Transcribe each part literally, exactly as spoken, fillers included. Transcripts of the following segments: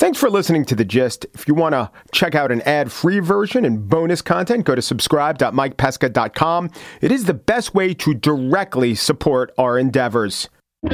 Thanks for listening to The Gist. If you want to check out an ad-free version and bonus content, go to subscribe dot mike pesca dot com. It is the best way to directly support our endeavors.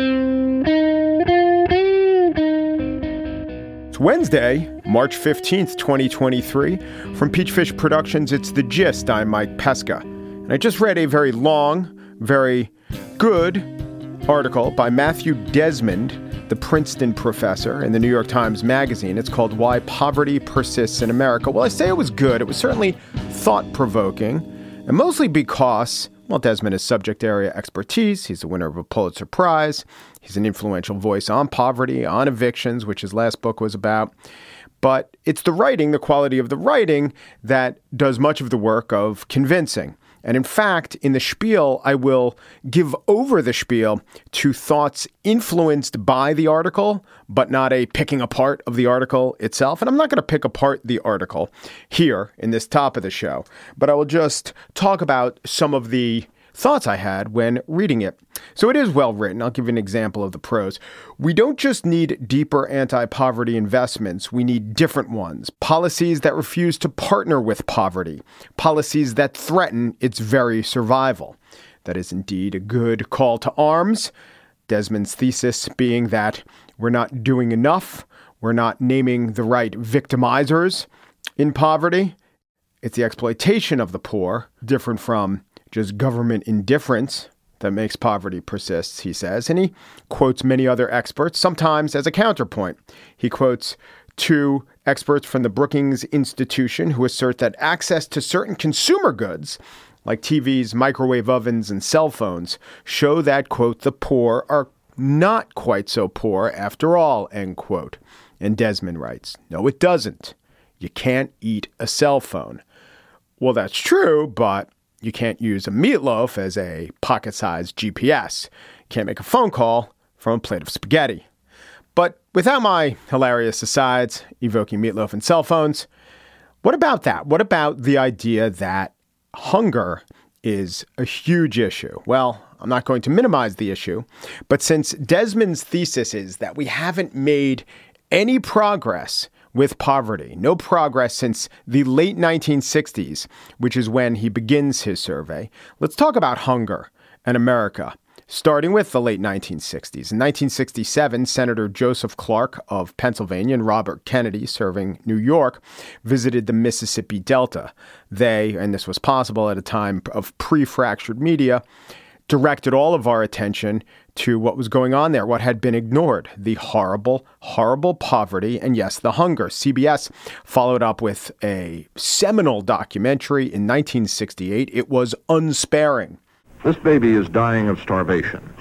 It's Wednesday, March fifteenth, twenty twenty-three. From Peachfish Productions, it's The Gist. I'm Mike Pesca. And I just read a very long, very good article by Matthew Desmond, the Princeton professor, in the New York Times Magazine. It's called Why Poverty Persists in America. Well, I say it was good. It was certainly thought-provoking, and mostly because, well, Desmond has subject area expertise. He's the winner of a Pulitzer Prize. He's an influential voice on poverty, on evictions, which his last book was about. But it's the writing, the quality of the writing, that does much of the work of convincing. And in fact, in the spiel, I will give over the spiel to thoughts influenced by the article, but not a picking apart of the article itself. And I'm not going to pick apart the article here in this top of the show, but I will just talk about some of the thoughts I had when reading it. So it is well written. I'll give you an example of the prose. We don't just need deeper anti-poverty investments. We need different ones. Policies that refuse to partner with poverty. Policies that threaten its very survival. That is indeed a good call to arms. Desmond's thesis being that we're not doing enough. We're not naming the right victimizers in poverty. It's the exploitation of the poor, different from just government indifference, that makes poverty persist, he says. And he quotes many other experts, sometimes as a counterpoint. He quotes two experts from the Brookings Institution who assert that access to certain consumer goods, like T Vs, microwave ovens, and cell phones, show that, quote, the poor are not quite so poor after all, end quote. And Desmond writes, no, it doesn't. You can't eat a cell phone. Well, that's true, but you can't use a meatloaf as a pocket-sized G P S. You can't make a phone call from a plate of spaghetti. But without my hilarious asides, evoking meatloaf and cell phones, what about that? What about the idea that hunger is a huge issue? Well, I'm not going to minimize the issue, but since Desmond's thesis is that we haven't made any progress with poverty, no progress since the late nineteen sixties, which is when he begins his survey. Let's talk about hunger and America, starting with the late nineteen sixties. In nineteen sixty-seven, Senator Joseph Clark of Pennsylvania and Robert Kennedy, serving New York, visited the Mississippi Delta. They, and this was possible at a time of pre-fractured media, directed all of our attention to what was going on there, what had been ignored, the horrible, horrible poverty, and yes, the hunger. C B S followed up with a seminal documentary in nineteen sixty-eight. It was unsparing. This baby is dying of starvation.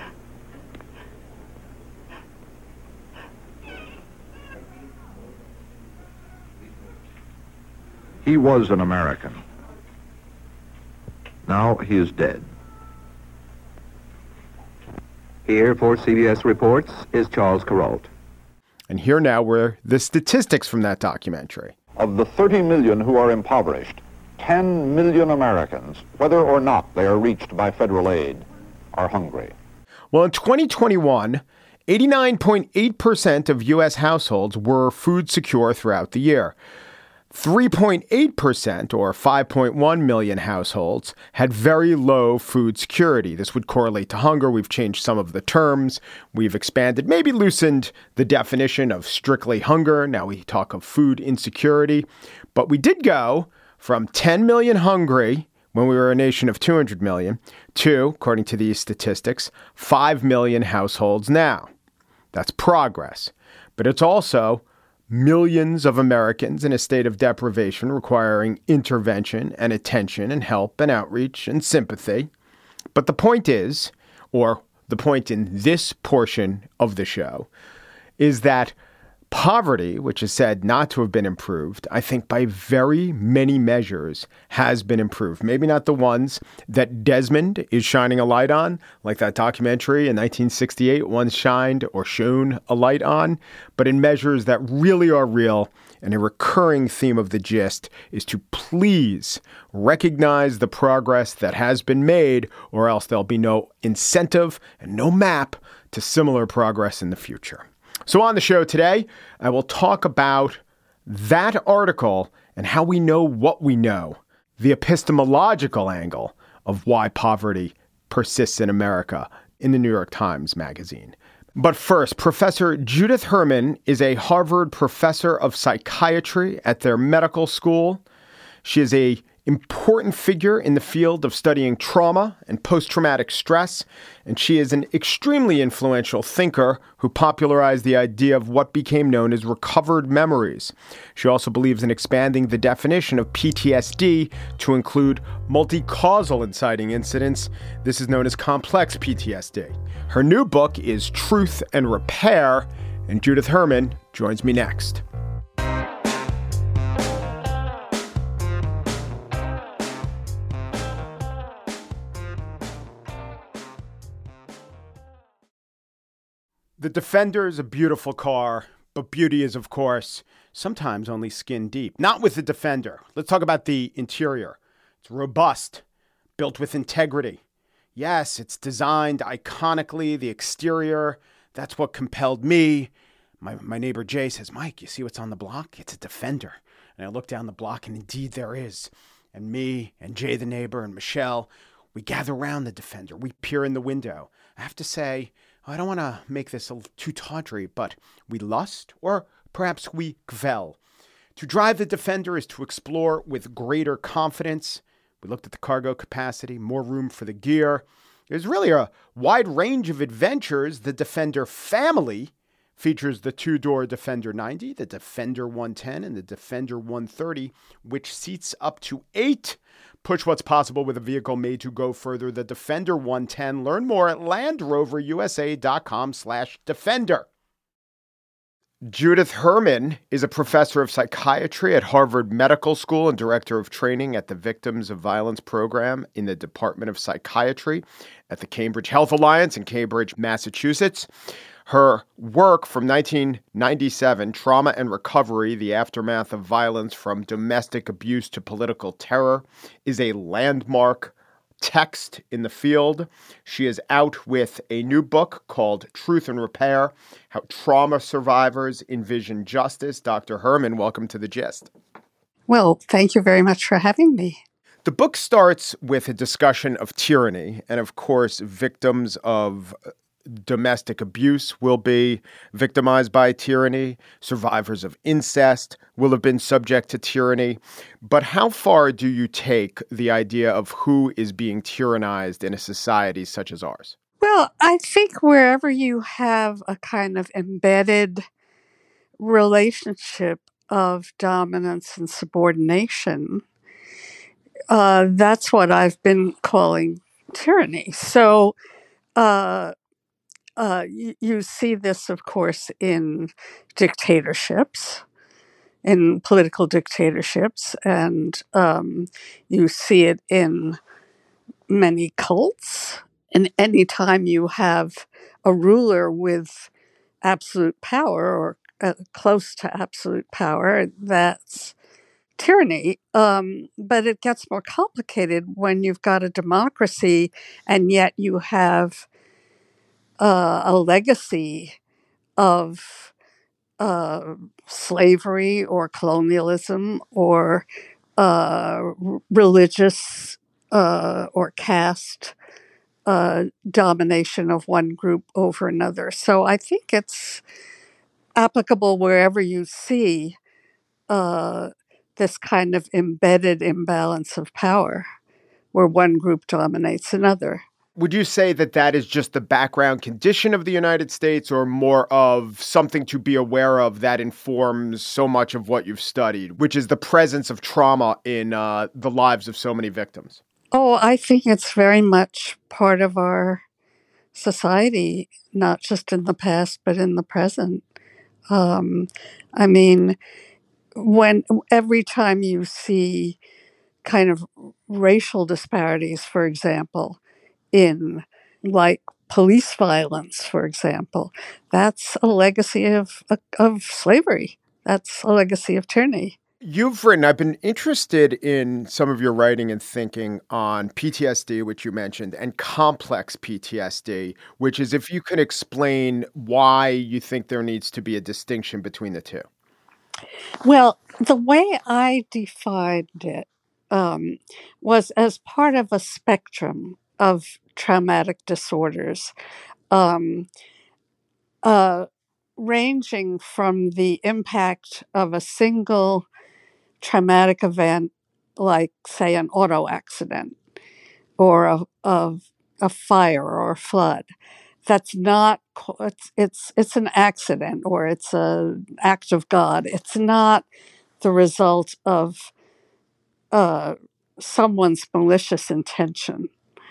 He was an American. Now he is dead. Here for C B S Reports is Charles Kuralt. And here now were the statistics from that documentary. Of the thirty million who are impoverished, ten million Americans, whether or not they are reached by federal aid, are hungry. Well, in twenty twenty-one, eighty-nine point eight percent of U S households were food secure throughout the year. three point eight percent, or five point one million households, had very low food security. This would correlate to hunger. We've changed some of the terms. We've expanded, maybe loosened the definition of strictly hunger. Now we talk of food insecurity. But we did go from ten million hungry when we were a nation of two hundred million to, according to these statistics, five million households now. That's progress. But it's also millions of Americans in a state of deprivation requiring intervention and attention and help and outreach and sympathy. But the point is, or the point in this portion of the show, is that poverty, which is said not to have been improved, I think by very many measures has been improved. Maybe not the ones that Desmond is shining a light on, like that documentary in nineteen sixty-eight once shined or shone a light on, but in measures that really are real. And a recurring theme of The Gist is to please recognize the progress that has been made, or else there'll be no incentive and no map to similar progress in the future. So on the show today, I will talk about that article and how we know what we know, the epistemological angle of why poverty persists in America in the New York Times Magazine. But first, Professor Judith Herman is a Harvard professor of psychiatry at their medical school. She is a important figure in the field of studying trauma and post-traumatic stress, and she is an extremely influential thinker who popularized the idea of what became known as recovered memories. She also believes in expanding the definition of P T S D to include multi-causal inciting incidents. This is known as complex P T S D. Her new book is Truth and Repair, and Judith Herman joins me next. The Defender is a beautiful car, but beauty is, of course, sometimes only skin deep. Not with the Defender. Let's talk about the interior. It's robust, built with integrity. Yes, it's designed iconically. The exterior, that's what compelled me. My, my neighbor Jay says, Mike, you see what's on the block? It's a Defender. And I look down the block, and indeed there is. And me and Jay, the neighbor, and Michelle, we gather around the Defender. We peer in the window. I have to say, I don't want to make this a little too tawdry, but we lust, or perhaps we gvel. To drive the Defender is to explore with greater confidence. We looked at the cargo capacity, more room for the gear. There's really a wide range of adventures. The Defender family features the two-door Defender ninety, the Defender one ten, and the Defender one thirty, which seats up to eight. Push what's possible with a vehicle made to go further. The Defender one ten. Learn more at LandRoverUSA.com slash Defender. Judith Herman is a professor of psychiatry at Harvard Medical School and director of training at the Victims of Violence program in the Department of Psychiatry at the Cambridge Health Alliance in Cambridge, Massachusetts. Her work from nineteen ninety-seven, Trauma and Recovery, the Aftermath of Violence from Domestic Abuse to Political Terror, is a landmark text in the field. She is out with a new book called Truth and Repair, How Trauma Survivors Envision Justice. Doctor Herman, welcome to The Gist. Well, thank you very much for having me. The book starts with a discussion of tyranny, and of course, victims of domestic abuse will be victimized by tyranny. Survivors of incest will have been subject to tyranny. But how far do you take the idea of who is being tyrannized in a society such as ours? Well, I think wherever you have a kind of embedded relationship of dominance and subordination, uh, that's what I've been calling tyranny. So, uh, Uh, you, you see this, of course, in dictatorships, in political dictatorships, and um, you see it in many cults. And any time you have a ruler with absolute power or uh, close to absolute power, that's tyranny. Um, but it gets more complicated when you've got a democracy and yet you have Uh, a legacy of uh, slavery or colonialism or uh, r- religious uh, or caste uh, domination of one group over another. So I think it's applicable wherever you see uh, this kind of embedded imbalance of power where one group dominates another. Would you say that that is just the background condition of the United States, or more of something to be aware of that informs so much of what you've studied, which is the presence of trauma in uh, the lives of so many victims? Oh, I think it's very much part of our society, not just in the past, but in the present. Um, I mean, when every time you see kind of racial disparities, for example, in like police violence, for example, that's a legacy of of slavery. That's a legacy of tyranny. You've written, I've been interested in some of your writing and thinking on P T S D, which you mentioned, and complex P T S D, which is if you can explain why you think there needs to be a distinction between the two. Well, the way I defined it um, was as part of a spectrum of traumatic disorders, um, uh, ranging from the impact of a single traumatic event, like, say, an auto accident or a, of a fire or a flood. That's not co- it's it's it's an accident or it's an act of God. It's not the result of uh, someone's malicious intention.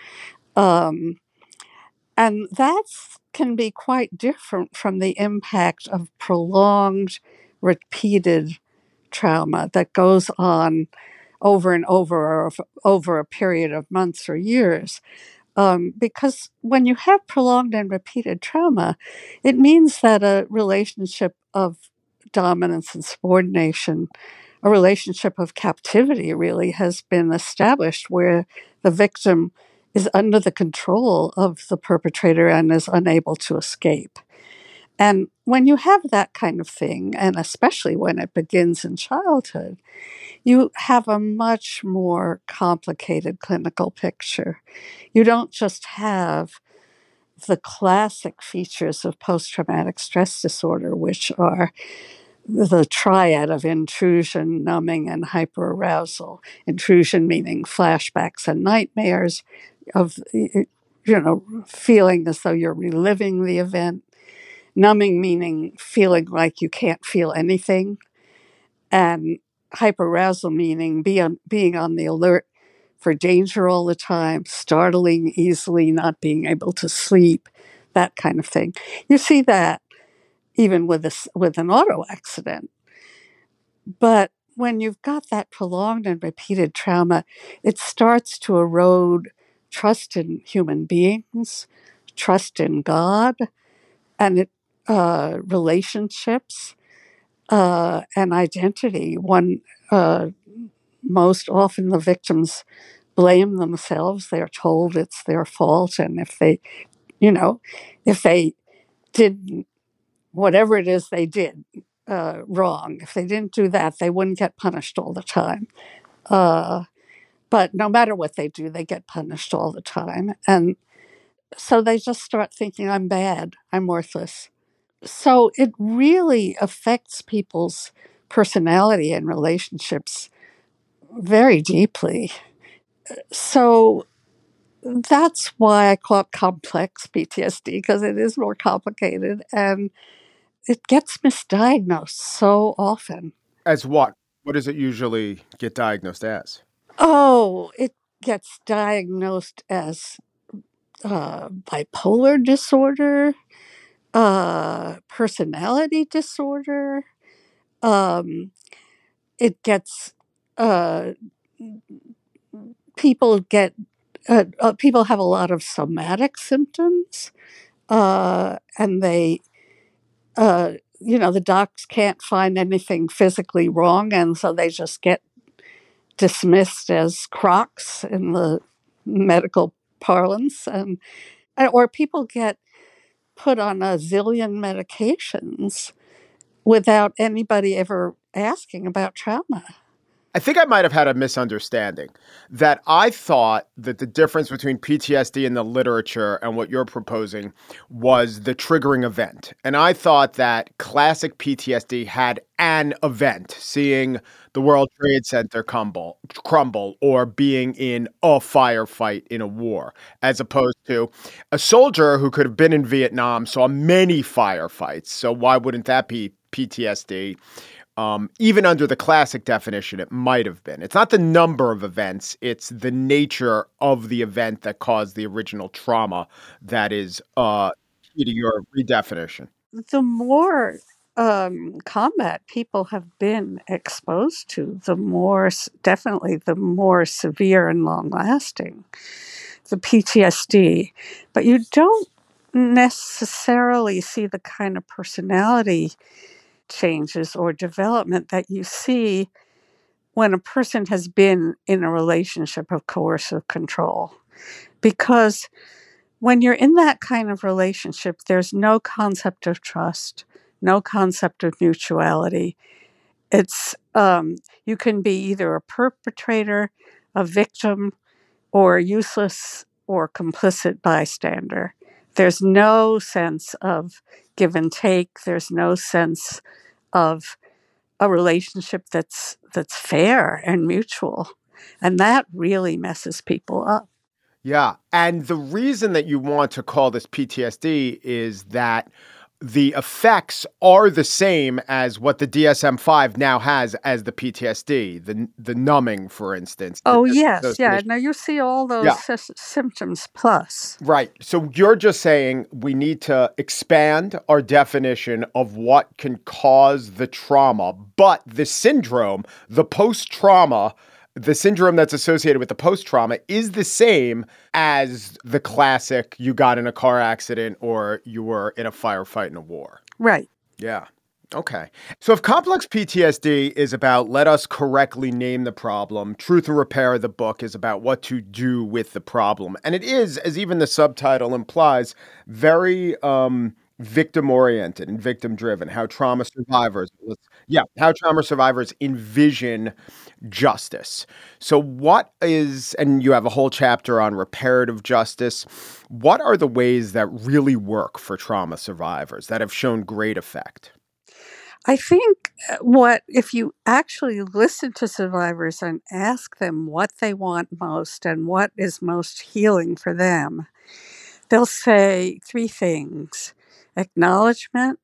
Um, and that can be quite different from the impact of prolonged, repeated trauma that goes on over and over or over a period of months or years. Um, because when you have prolonged and repeated trauma, it means that a relationship of dominance and subordination, a relationship of captivity, really has been established where the victim is under the control of the perpetrator and is unable to escape. And when you have that kind of thing, and especially when it begins in childhood, you have a much more complicated clinical picture. You don't just have the classic features of post traumatic stress disorder, which are the triad of intrusion, numbing, and hyperarousal. Intrusion meaning flashbacks and nightmares of, you know, feeling as though you're reliving the event. Numbing meaning feeling like you can't feel anything. And hyperarousal meaning be on, being on the alert for danger all the time, startling easily, not being able to sleep, that kind of thing. You see that even with a, with an auto accident. But when you've got that prolonged and repeated trauma, it starts to erode trust in human beings, trust in God, and it, uh, relationships, uh, and identity. One uh, most often the victims blame themselves. They're told it's their fault, and if they, you know, if they did whatever it is they did uh, wrong, if they didn't do that, they wouldn't get punished all the time. Uh, but no matter what they do, they get punished all the time, and so they just start thinking, "I'm bad. I'm worthless." So it really affects people's personality and relationships very deeply. So that's why I call it complex P T S D, because it is more complicated and it gets misdiagnosed so often. As what? What does it usually get diagnosed as? Oh, it gets diagnosed as uh, bipolar disorder, uh, personality disorder. Um, it gets uh, people get uh, uh, people have a lot of somatic symptoms, uh, and they, uh, you know, the docs can't find anything physically wrong, and so they just get dismissed as crocs in the medical parlance, and or people get put on a zillion medications without anybody ever asking about trauma. I think I might have had a misunderstanding that I thought that the difference between P T S D in the literature and what you're proposing was the triggering event. And I thought that classic P T S D had an event, seeing the World Trade Center crumble, crumble or being in a firefight in a war, as opposed to a soldier who could have been in Vietnam, saw many firefights. So why wouldn't that be P T S D? Um, even under the classic definition, it might have been. It's not the number of events, it's the nature of the event that caused the original trauma that is uh, key to your redefinition. The more um, combat people have been exposed to, the more, definitely, the more severe and long lasting the P T S D. But you don't necessarily see the kind of personality changes or development that you see when a person has been in a relationship of coercive control. Because when you're in that kind of relationship, there's no concept of trust, no concept of mutuality. It's um, you can be either a perpetrator, a victim, or a useless or complicit bystander. There's no sense of give and take. There's no sense of a relationship that's that's fair and mutual. And that really messes people up. Yeah. And the reason that you want to call this P T S D is that the effects are the same as what the D S M five now has as the P T S D, the the numbing, for instance. Oh, the yes. Yeah. dissociation. Now you see all those Yeah. sy- symptoms plus. Right. So you're just saying we need to expand our definition of what can cause the trauma, but the syndrome, the post-trauma, the syndrome that's associated with the post-trauma is the same as the classic you got in a car accident or you were in a firefight in a war. Right. Yeah. Okay. So if complex P T S D is about let us correctly name the problem, Truth or Repair, the book, is about what to do with the problem. And it is, as even the subtitle implies, very um, victim-oriented and victim-driven, how trauma survivors, yeah, how trauma survivors envision justice. So what is, and you have a whole chapter on reparative justice, what are the ways that really work for trauma survivors that have shown great effect? I think what, if you actually listen to survivors and ask them what they want most and what is most healing for them, they'll say three things: acknowledgement,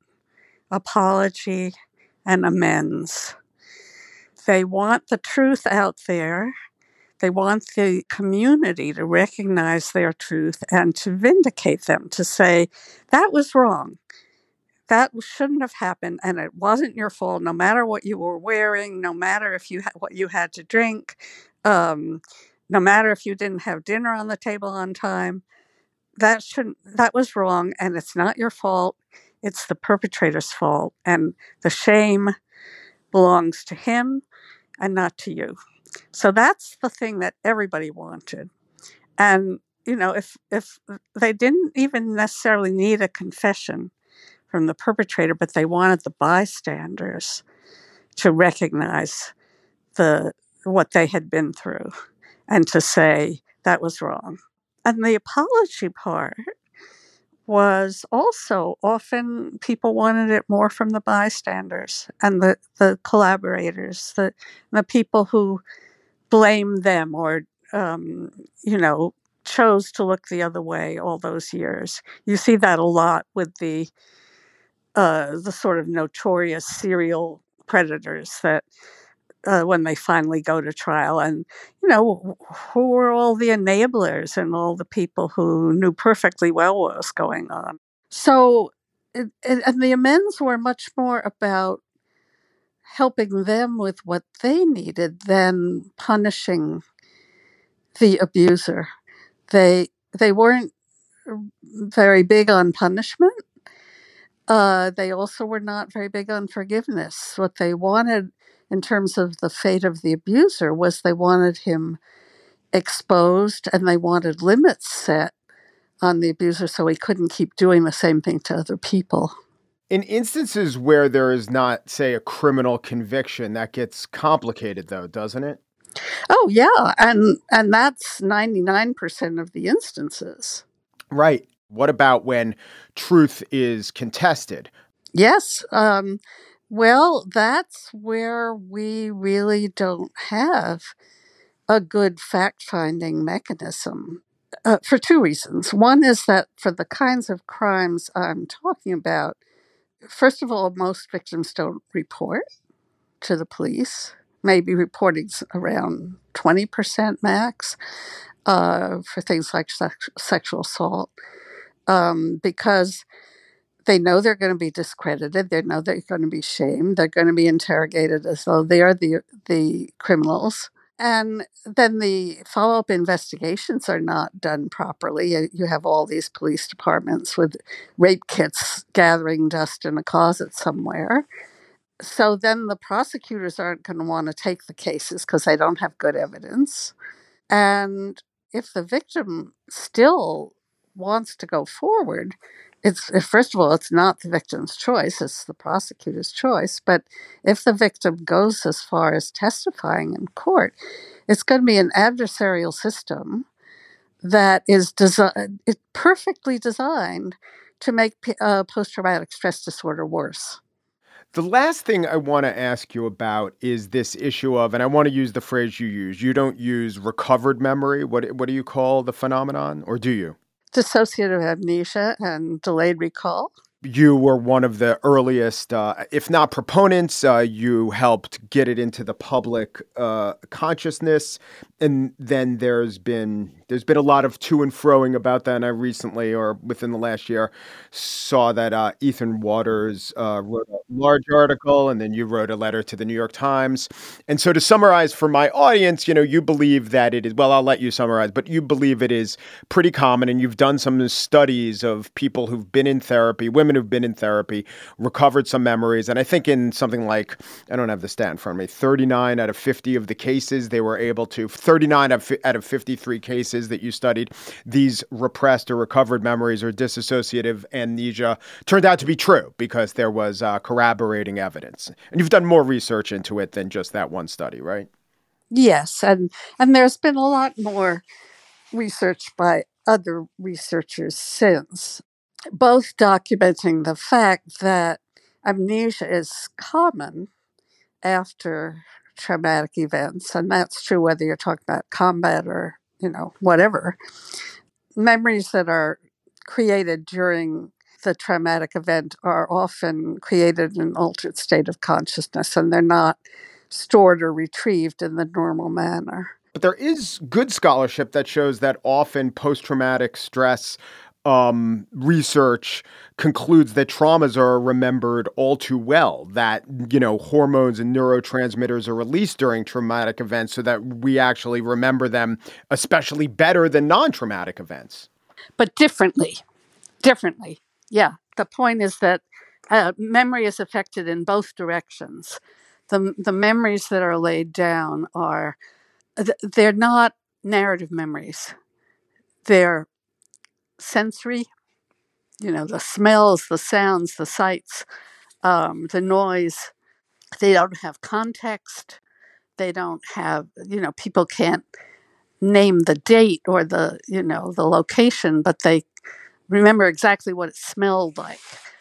apology, and amends. They want the truth out there. They want the community to recognize their truth and to vindicate them, to say, that was wrong. That shouldn't have happened, and it wasn't your fault, no matter what you were wearing, no matter if you ha- what you had to drink, um, no matter if you didn't have dinner on the table on time. That shouldn't. That was wrong, and it's not your fault. It's the perpetrator's fault, and the shame belongs to him and not to you. So that's the thing that everybody wanted. And, you know, if if they didn't even necessarily need a confession from the perpetrator, but they wanted the bystanders to recognize the what they had been through and to say that was wrong. And the apology part was also often people wanted it more from the bystanders and the, the collaborators, the the people who blame them or, um, you know, chose to look the other way all those years. You see that a lot with the uh, the sort of notorious serial predators that uh, when they finally go to trial, and you know, who were all the enablers and all the people who knew perfectly well what was going on. So, it, it, and the amends were much more about helping them with what they needed than punishing the abuser. They they weren't very big on punishment. Uh, they also were not very big on forgiveness. What they wanted in terms of the fate of the abuser was they wanted him exposed and they wanted limits set on the abuser so he couldn't keep doing the same thing to other people. In instances where there is not, say, a criminal conviction, that gets complicated, though, doesn't it? Oh, yeah. And and that's ninety-nine percent of the instances. Right. What about when truth is contested? Yes. Um, well, that's where we really don't have a good fact-finding mechanism uh, for two reasons. One is that for the kinds of crimes I'm talking about, first of all, most victims don't report to the police, maybe reporting around twenty percent max uh, for things like sex- sexual assault, um, because they know they're going to be discredited. They know they're going to be shamed. They're going to be interrogated as though they are the the criminals. And then the follow-up investigations are not done properly. You you have all these police departments with rape kits gathering dust in a closet somewhere. so then the prosecutors aren't going to want to take the cases because they don't have good evidence. And if the victim still wants to go forward, it's first of all, it's not the victim's choice, it's the prosecutor's choice. But if the victim goes as far as testifying in court, it's going to be an adversarial system that is desi- it perfectly designed to make uh, post-traumatic stress disorder worse. The last thing I want to ask you about is this issue of, and I want to use the phrase you use, you don't use recovered memory. What what do you call the phenomenon, or do you? Dissociative amnesia and delayed recall. You were one of the earliest, uh, if not proponents, uh, you helped get it into the public uh, consciousness. And then there's been there's been a lot of to and froing about that. And I recently, or within the last year, saw that uh, Ethan Waters uh, wrote a large article, and then you wrote a letter to the New York Times. And so to summarize for my audience, you know, you believe that it is, well, I'll let you summarize, but you believe it is pretty common. And you've done some studies of people who've been in therapy, women who've been in therapy, recovered some memories. And I think in something like, I don't have the stat in front of me, thirty-nine out of fifty of the cases, they were able to, thirty-nine out of fifty-three cases that you studied, these repressed or recovered memories or dissociative amnesia turned out to be true because there was uh, corroborating evidence. And you've done more research into it than just that one study, right? Yes. And, and there's been a lot more research by other researchers since, both documenting the fact that amnesia is common after traumatic events, and that's true whether you're talking about combat or, you know, whatever. Memories that are created during the traumatic event are often created in an altered state of consciousness, and they're not stored or retrieved in the normal manner. But there is good scholarship that shows that often post-traumatic stress um, research concludes that traumas are remembered all too well, that, you know, hormones and neurotransmitters are released during traumatic events so that we actually remember them, especially better than non-traumatic events. But differently, differently. Yeah. The point is that uh, memory is affected in both directions. The, the memories that are laid down are, they're not narrative memories. They're sensory, you know, the smells, the sounds, the sights, um, the noise. They don't have context. They don't have, you know, people can't name the date or the, you know, the location, but they remember exactly what it smelled like,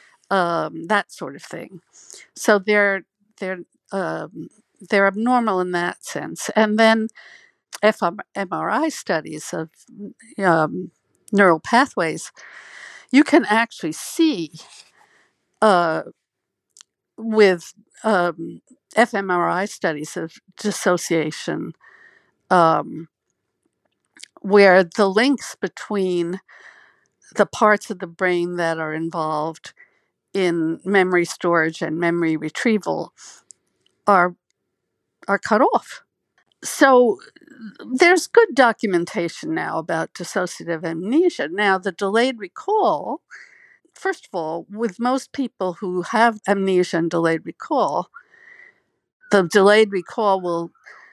um, that sort of thing. So they're they're um, they're abnormal in that sense. And then F M R I studies of um, neural pathways, you can actually see uh, with um, F M R I studies of dissociation um, where the links between the parts of the brain that are involved in memory storage and memory retrieval are are cut off. So there's good documentation now about dissociative amnesia. Now, the delayed recall, first of all, with most people who have amnesia and delayed recall, the delayed recall will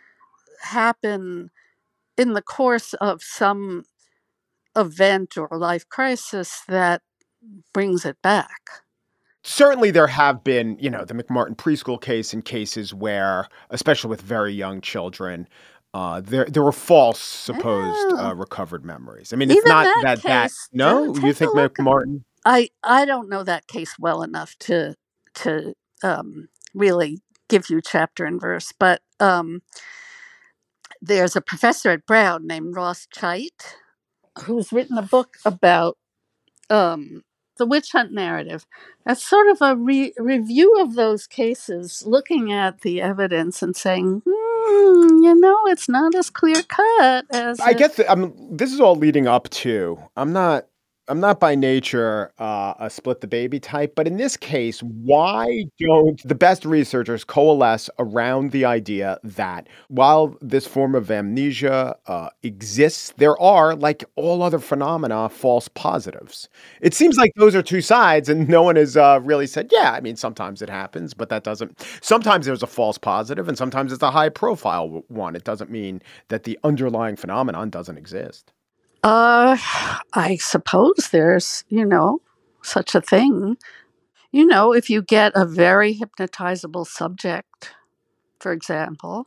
happen in the course of some event or life crisis that brings it back. Certainly there have been, you know, the McMartin preschool case and cases where, especially with very young children, uh, there there were false supposed Oh. uh, recovered memories. I mean, it's Even not that that that, case, no, take you a think look at- McMartin? I, I don't know that case well enough to to um, really give you chapter and verse, but um, there's a professor at Brown named Ross Chait who's written a book about um, the witch hunt narrative. That's sort of a re- review of those cases, looking at the evidence and saying, hmm, you know, it's not as clear cut as I it- guess that, I mean, this is all leading up to, I'm not, I'm not by nature uh, a split the baby type, but in this case, why don't the best researchers coalesce around the idea that while this form of amnesia uh, exists, there are, like all other phenomena, false positives? It seems like those are two sides, and no one has uh, really said, yeah, I mean, sometimes it happens, but that doesn't. Sometimes there's a false positive, and sometimes it's a high profile one. It doesn't mean that the underlying phenomenon doesn't exist. Uh, I suppose there's, you know, such a thing. You know, if you get a very hypnotizable subject, for example,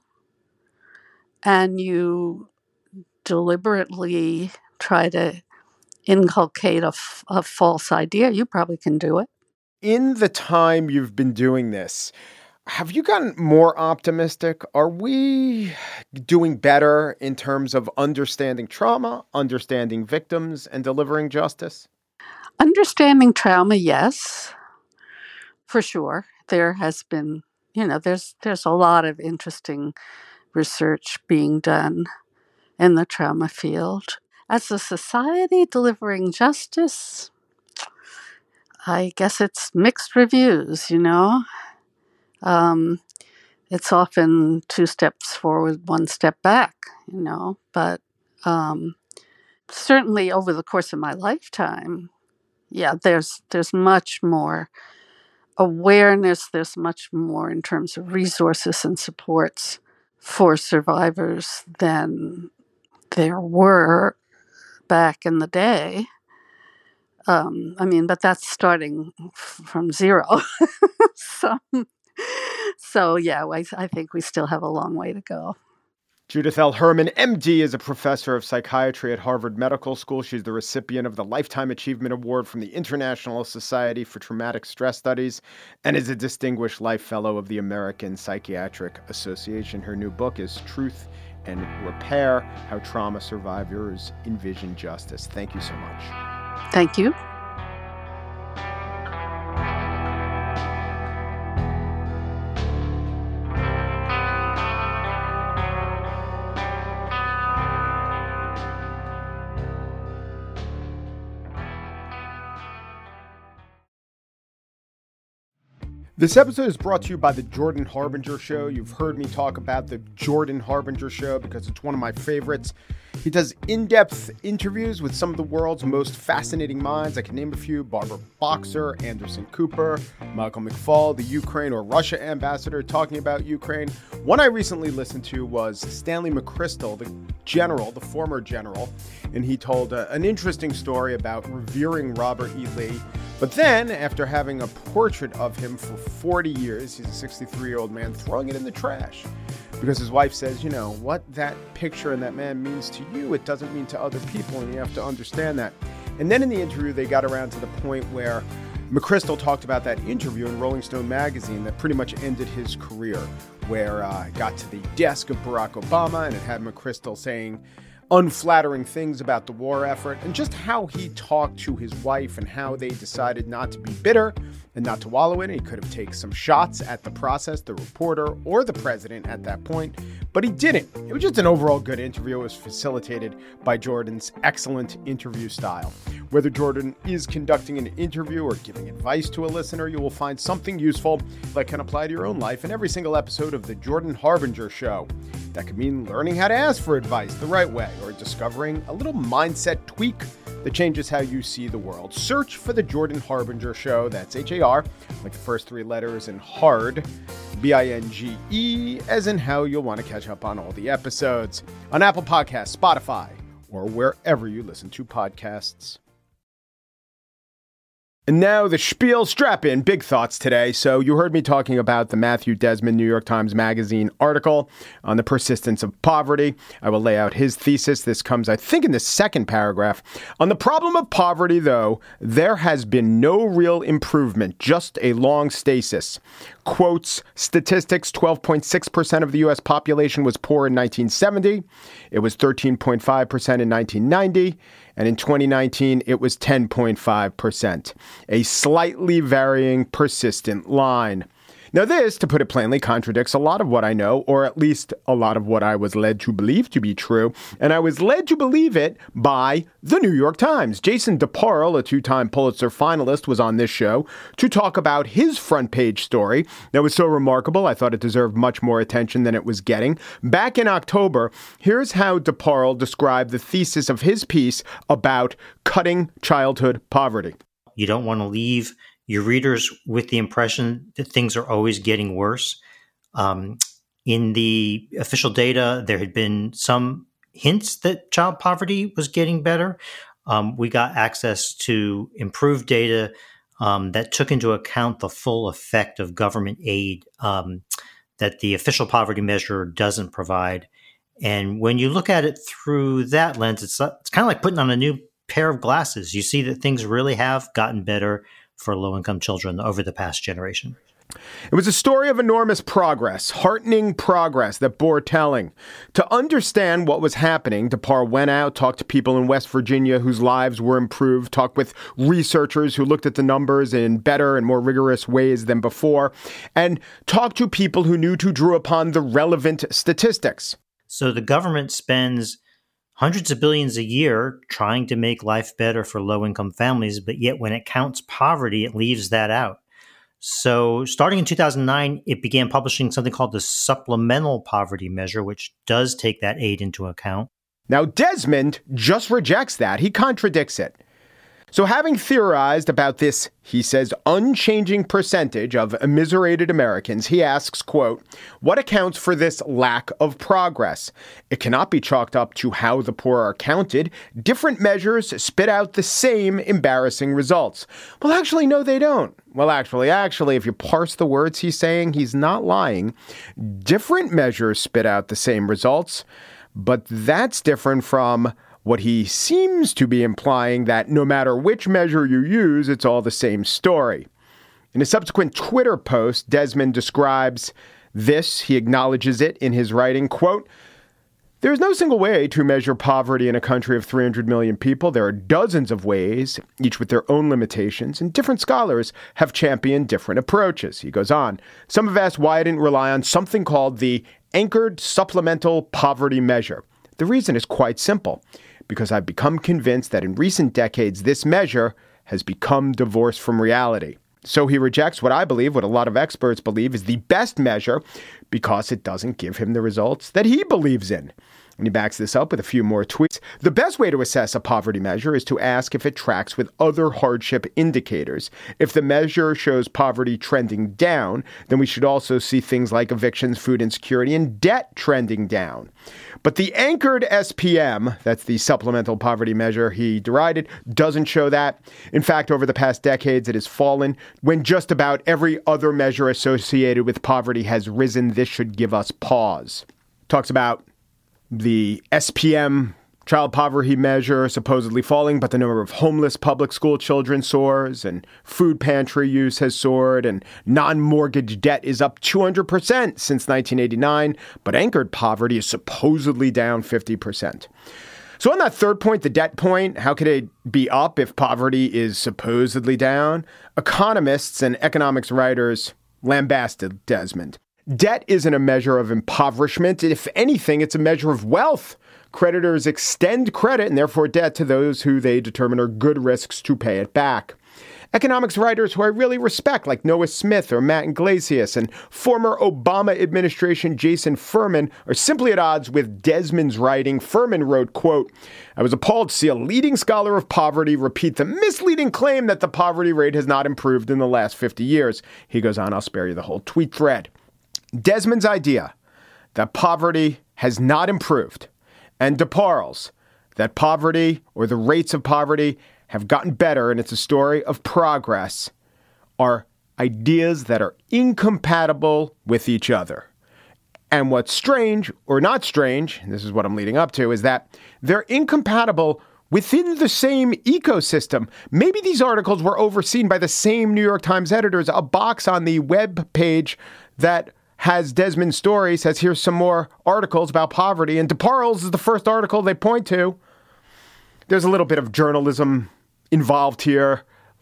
and you deliberately try to inculcate a, f- a false idea, you probably can do it. In the time you've been doing this, have you gotten more optimistic? Are we doing better in terms of understanding trauma, understanding victims, and delivering justice? Understanding trauma, yes, for sure. There has been, you know, there's there's a lot of interesting research being done in the trauma field. As a society delivering justice, I guess it's mixed reviews, you know. Um, it's often two steps forward, one step back, you know. But um, certainly over the course of my lifetime, yeah, there's there's much more awareness. There's much more in terms of resources and supports for survivors than there were back in the day. Um, I mean, but that's starting f- from zero. so, so yeah, I, I think we still have a long way to go. Judith L. Herman, M D, is a professor of psychiatry at Harvard Medical School. She's the recipient of the Lifetime Achievement Award from the International Society for Traumatic Stress Studies and is a Distinguished Life Fellow of the American Psychiatric Association. Her new book is Truth and Repair: How Trauma Survivors Envision Justice. Thank you so much. Thank you. This episode is brought to you by the Jordan Harbinger Show. You've heard me talk about the Jordan Harbinger Show because it's one of my favorites. He does in-depth interviews with some of the world's most fascinating minds. I can name a few: Barbara Boxer, Anderson Cooper, Michael McFaul, the Ukraine or Russia ambassador talking about Ukraine. One I recently listened to was Stanley McChrystal, the general, the former general, and he told uh, an interesting story about revering Robert E. Lee. But then, after having a portrait of him for forty years, he's a sixty-three-year-old man, throwing it in the trash. Because his wife says, you know, what that picture and that man means to you, it doesn't mean to other people, and you have to understand that. And then in the interview, they got around to the point where McChrystal talked about that interview in Rolling Stone magazine that pretty much ended his career, where uh, it got to the desk of Barack Obama, and it had McChrystal saying unflattering things about the war effort, and just how he talked to his wife and how they decided not to be bitter and not to wallow in it. He could have taken some shots at the process, the reporter, or the president at that point, but he didn't. It was just an overall good interview. It was facilitated by Jordan's excellent interview style. Whether Jordan is conducting an interview or giving advice to a listener, you will find something useful that can apply to your own life in every single episode of The Jordan Harbinger Show. That could mean learning how to ask for advice the right way, or discovering a little mindset tweak that changes how you see the world. Search for The Jordan Harbinger Show. That's H A R, like the first three letters, and hard, B I N G E, as in how you'll want to catch up on all the episodes on Apple Podcasts, Spotify, or wherever you listen to podcasts. And now the spiel. Strap in. Big thoughts today. So you heard me talking about the Matthew Desmond New York Times Magazine article on the persistence of poverty. I will lay out his thesis. This comes, I think, in the second paragraph. On the problem of poverty, though, there has been no real improvement, just a long stasis. Quotes statistics: twelve point six percent of the U S population was poor in nineteen seventy. It was thirteen point five percent in nineteen ninety. And in twenty nineteen, it was ten point five percent. A slightly varying, persistent line. Now this, to put it plainly, contradicts a lot of what I know, or at least a lot of what I was led to believe to be true. And I was led to believe it by the New York Times. Jason DeParle, a two-time Pulitzer finalist, was on this show to talk about his front page story that was so remarkable. I thought it deserved much more attention than it was getting. Back in October, here's how DeParle described the thesis of his piece about cutting childhood poverty. You don't want to leave your readers with the impression that things are always getting worse. Um, in the official data, there had been some hints that child poverty was getting better. Um, we got access to improved data um, that took into account the full effect of government aid um, that the official poverty measure doesn't provide. And when you look at it through that lens, it's, it's kind of like putting on a new pair of glasses. You see that things really have gotten better for low-income children over the past generation. It was a story of enormous progress, heartening progress that bore telling. To understand what was happening, DeParle went out, talked to people in West Virginia whose lives were improved, talked with researchers who looked at the numbers in better and more rigorous ways than before, and talked to people who knew to draw upon the relevant statistics. So the government spends hundreds of billions a year trying to make life better for low-income families, but yet when it counts poverty, it leaves that out. So starting in two thousand nine, it began publishing something called the Supplemental Poverty Measure, which does take that aid into account. Now, Desmond just rejects that. He contradicts it. So having theorized about this, he says, unchanging percentage of immiserated Americans, he asks, quote, what accounts for this lack of progress? It cannot be chalked up to how the poor are counted. Different measures spit out the same embarrassing results. Well, actually, no, they don't. Well, actually, actually, if you parse the words he's saying, he's not lying. Different measures spit out the same results, but that's different from what he seems to be implying, that no matter which measure you use, it's all the same story. In a subsequent Twitter post, Desmond describes this. He acknowledges it in his writing, quote, there's no single way to measure poverty in a country of three hundred million people. There are dozens of ways, each with their own limitations, and different scholars have championed different approaches. He goes on. Some have asked why I didn't rely on something called the Anchored Supplemental Poverty Measure. The reason is quite simple. Because I've become convinced that in recent decades, this measure has become divorced from reality. So he rejects what I believe, what a lot of experts believe, is the best measure because it doesn't give him the results that he believes in. And he backs this up with a few more tweets. The best way to assess a poverty measure is to ask if it tracks with other hardship indicators. If the measure shows poverty trending down, then we should also see things like evictions, food insecurity, and debt trending down. But the anchored S P M, that's the supplemental poverty measure he derided, doesn't show that. In fact, over the past decades, it has fallen. When just about every other measure associated with poverty has risen, this should give us pause. Talks about the S P M child poverty measure supposedly falling, but the number of homeless public school children soars, and food pantry use has soared, and non-mortgage debt is up two hundred percent since nineteen eighty-nine, but anchored poverty is supposedly down fifty percent. So on that third point, the debt point, how could it be up if poverty is supposedly down? Economists and economics writers lambasted Desmond. Debt isn't a measure of impoverishment. If anything, it's a measure of wealth. Creditors extend credit and therefore debt to those who they determine are good risks to pay it back. Economics writers who I really respect, like Noah Smith or Matt Iglesias, and former Obama administration Jason Furman, are simply at odds with Desmond's writing. Furman wrote, quote, I was appalled to see a leading scholar of poverty repeat the misleading claim that the poverty rate has not improved in the last fifty years. He goes on, I'll spare you the whole tweet thread. Desmond's idea that poverty has not improved, and DeParle's that poverty or the rates of poverty have gotten better, and it's a story of progress, are ideas that are incompatible with each other. And what's strange or not strange, and this is what I'm leading up to, is that they're incompatible within the same ecosystem. Maybe these articles were overseen by the same New York Times editors. A box on the web page that has Desmond's story says, here's some more articles about poverty. And DeParle's is the first article they point to. There's a little bit of journalism involved here,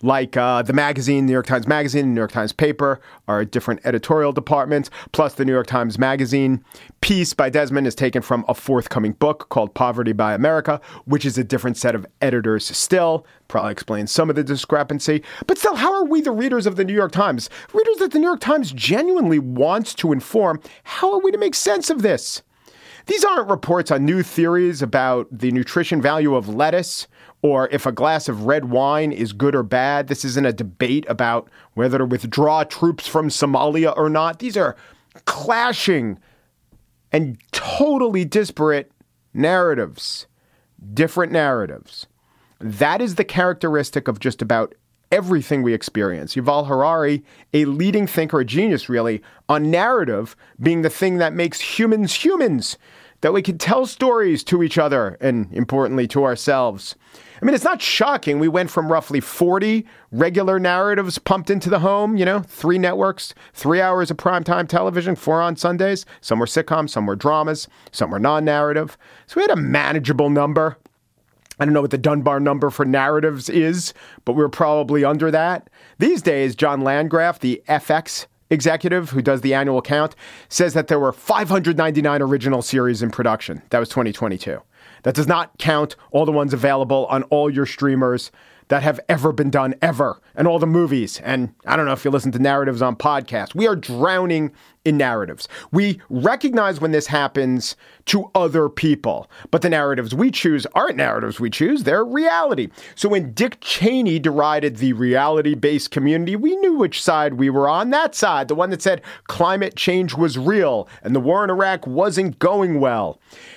like uh, the magazine, New York Times Magazine, the New York Times paper are different editorial departments. Plus, the New York Times Magazine piece by Desmond is taken from a forthcoming book called Poverty by America, which is a different set of editors still. Probably explains some of the discrepancy. But still, how are we the readers of the New York Times? Readers that the New York Times genuinely wants to inform. How are we to make sense of this? These aren't reports on new theories about the nutrition value of lettuce or if a glass of red wine is good or bad. This isn't a debate about whether to withdraw troops from Somalia or not. These are clashing and totally disparate narratives, different narratives. That is the characteristic of just about everything we experience. Yuval Harari, a leading thinker, a genius really, on narrative being the thing that makes humans humans, that we can tell stories to each other and, importantly, to ourselves. I mean, it's not shocking. We went from roughly forty regular narratives pumped into the home, you know, three networks, three hours of primetime television, four on Sundays. Some were sitcoms, some were dramas, some were non-narrative. So we had a manageable number. I don't know what the Dunbar number for narratives is, but we're probably under that. These days, John Landgraf, the F X executive who does the annual count, says that there were five hundred ninety-nine original series in production. That was twenty twenty-two. That does not count all the ones available on all your streamers that have ever been done ever, and all the movies. And I don't know if you listen to narratives on podcasts. We are drowning in narratives. We recognize when this happens to other people, but the narratives we choose aren't narratives we choose. They're reality. So when Dick Cheney derided the reality-based community, we knew which side we were on. That side, the one that said climate change was real and the war in Iraq wasn't going well.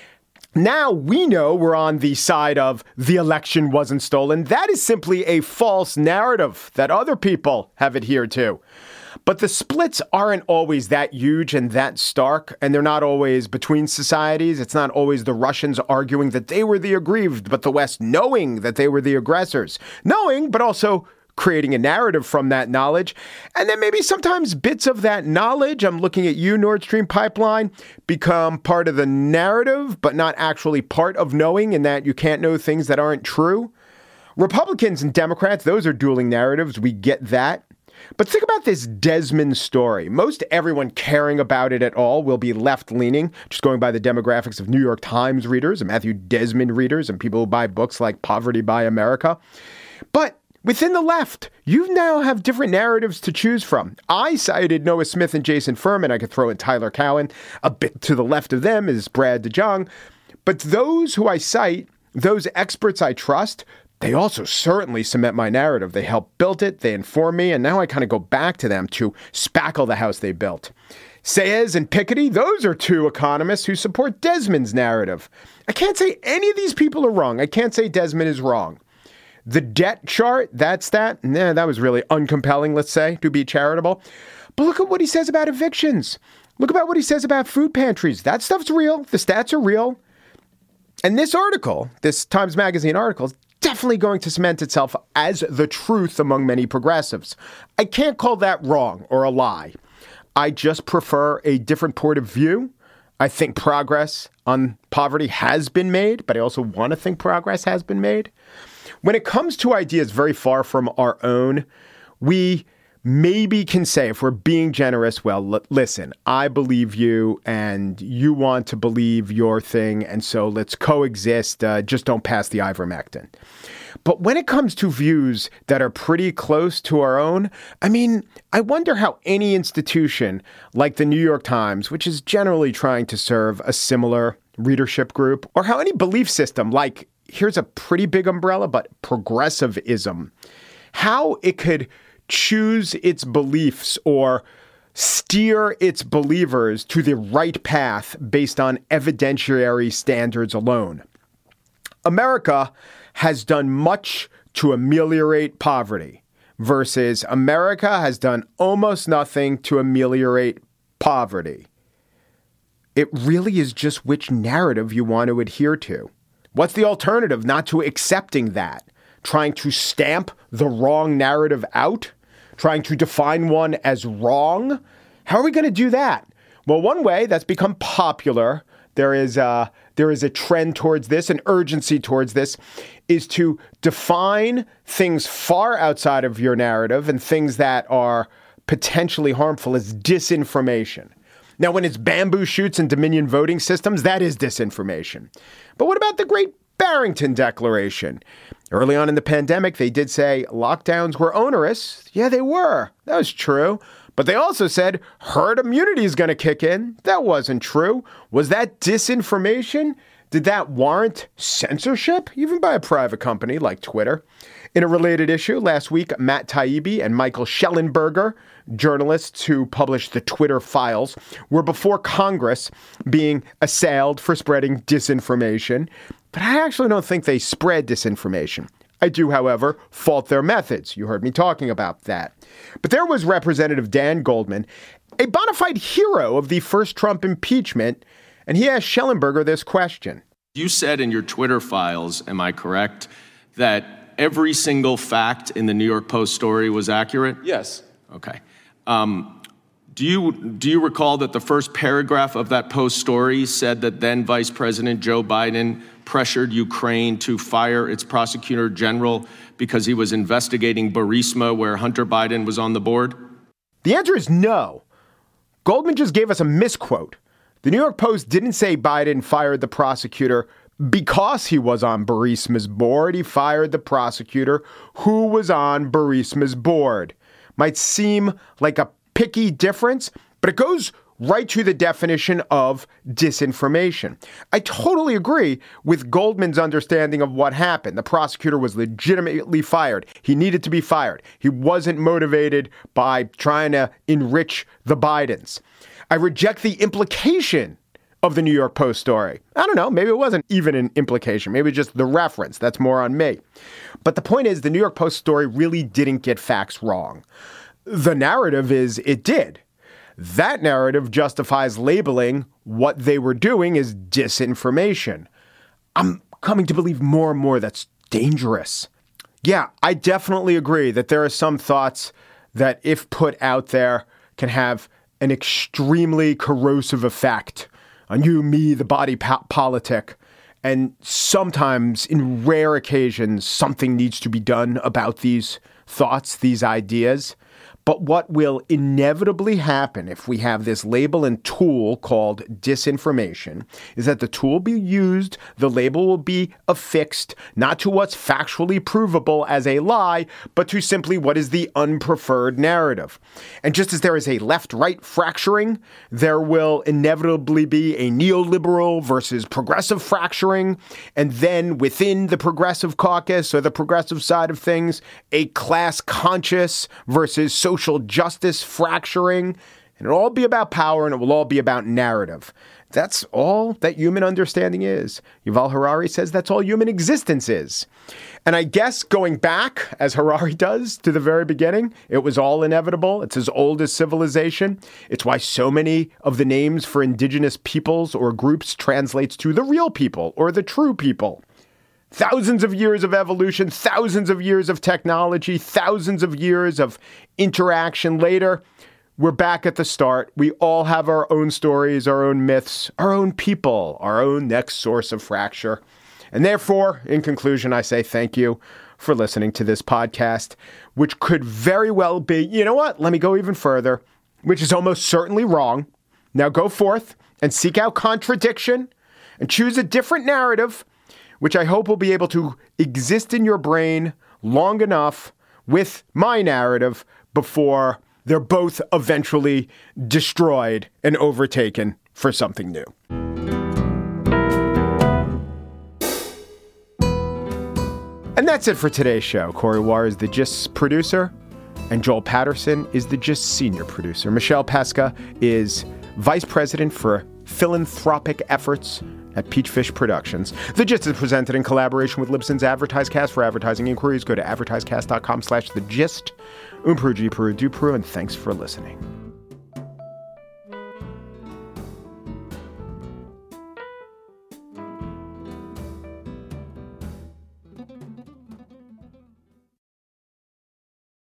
Now we know we're on the side of the election wasn't stolen. That is simply a false narrative that other people have adhered to. But the splits aren't always that huge and that stark, and they're not always between societies. It's not always the Russians arguing that they were the aggrieved, but the West knowing that they were the aggressors. Knowing, but also creating a narrative from that knowledge. And then maybe sometimes bits of that knowledge, I'm looking at you, Nord Stream Pipeline, become part of the narrative, but not actually part of knowing, in that you can't know things that aren't true. Republicans and Democrats, those are dueling narratives. We get that. But think about this Desmond story. Most everyone caring about it at all will be left-leaning, just going by the demographics of New York Times readers and Matthew Desmond readers and people who buy books like Poverty by America. But within the left, you now have different narratives to choose from. I cited Noah Smith and Jason Furman. I could throw in Tyler Cowen. A bit to the left of them is Brad DeJong. But those who I cite, those experts I trust, they also certainly cement my narrative. They helped build it. They inform me. And now I kind of go back to them to spackle the house they built. Saez and Piketty, those are two economists who support Desmond's narrative. I can't say any of these people are wrong. I can't say Desmond is wrong. The debt chart, that's that. Nah, that was really uncompelling, let's say, to be charitable. But look at what he says about evictions. Look about what he says about food pantries. That stuff's real. The stats are real. And this article, this Times Magazine article, is definitely going to cement itself as the truth among many progressives. I can't call that wrong or a lie. I just prefer a different point of view. I think progress on poverty has been made, but I also want to think progress has been made. When it comes to ideas very far from our own, we maybe can say, if we're being generous, well, l- listen, I believe you and you want to believe your thing. And so let's coexist. Uh, just don't pass the ivermectin. But when it comes to views that are pretty close to our own, I mean, I wonder how any institution like the New York Times, which is generally trying to serve a similar readership group, or how any belief system like, here's a pretty big umbrella, but progressivism, how it could choose its beliefs or steer its believers to the right path based on evidentiary standards alone. America has done much to ameliorate poverty versus America has done almost nothing to ameliorate poverty. It really is just which narrative you want to adhere to. What's the alternative not to accepting that? Trying to stamp the wrong narrative out? Trying to define one as wrong? How are we going to do that? Well, one way that's become popular there is a, there is a trend towards this, an urgency towards this, is to define things far outside of your narrative and things that are potentially harmful as disinformation. Now, when it's bamboo shoots and Dominion voting systems, that is disinformation. But what about the Great Barrington Declaration? Early on in the pandemic, they did say lockdowns were onerous. Yeah, they were. That was true. But they also said herd immunity is going to kick in. That wasn't true. Was that disinformation? Did that warrant censorship, even by a private company like Twitter? In a related issue, last week, Matt Taibbi and Michael Shellenberger, journalists who published the Twitter files, were before Congress being assailed for spreading disinformation. But I actually don't think they spread disinformation. I do, however, fault their methods. You heard me talking about that. But there was Representative Dan Goldman, a bona fide hero of the first Trump impeachment, and he asked Shellenberger this question. You said in your Twitter files, am I correct, that every single fact in the New York Post story was accurate? Yes. Okay. Um, do you do you recall that the first paragraph of that Post story said that then Vice President Joe Biden pressured Ukraine to fire its prosecutor general because he was investigating Burisma, where Hunter Biden was on the board? The answer is no. Goldman just gave us a misquote. The New York Post didn't say Biden fired the prosecutor because he was on Burisma's board. He fired the prosecutor who was on Burisma's board. Might seem like a picky difference, but it goes right to the definition of disinformation. I totally agree with Goldman's understanding of what happened. The prosecutor was legitimately fired. He needed to be fired. He wasn't motivated by trying to enrich the Bidens. I reject the implication of the New York Post story. I don't know. Maybe it wasn't even an implication. Maybe just the reference. That's more on me. But the point is, the New York Post story really didn't get facts wrong. The narrative is it did. That narrative justifies labeling what they were doing as disinformation. I'm coming to believe more and more that's dangerous. Yeah, I definitely agree that there are some thoughts that, if put out there, can have an extremely corrosive effect on you, me, the body po- politic. And sometimes, in rare occasions, something needs to be done about these thoughts, these ideas. But what will inevitably happen if we have this label and tool called disinformation is that the tool will be used, the label will be affixed, not to what's factually provable as a lie, but to simply what is the unpreferred narrative. And just as there is a left-right fracturing, there will inevitably be a neoliberal versus progressive fracturing. And then within the progressive caucus or the progressive side of things, a class-conscious versus social social justice fracturing, and it'll all be about power and it will all be about narrative. That's all that human understanding is. Yuval Harari says that's all human existence is. And I guess going back, as Harari does, to the very beginning, it was all inevitable. It's as old as civilization. It's why so many of the names for indigenous peoples or groups translates to the real people or the true people. Thousands of years of evolution, thousands of years of technology, thousands of years of interaction later, we're back at the start. We all have our own stories, our own myths, our own people, our own next source of fracture. And therefore, in conclusion, I say thank you for listening to this podcast, which could very well be, you know what, let me go even further, which is almost certainly wrong. Now go forth and seek out contradiction and choose a different narrative, which I hope will be able to exist in your brain long enough with my narrative before they're both eventually destroyed and overtaken for something new. And that's it for today's show. Corey War is the Gist's producer, and Joel Patterson is the Gist senior producer. Michelle Pesca is vice president for philanthropic efforts at Peachfish Productions. The Gist is presented in collaboration with Libsyn's AdvertiseCast. For advertising inquiries, go to advertisecast.com slash the gist. Um Peru, G Peru, Du Peru, and thanks for listening.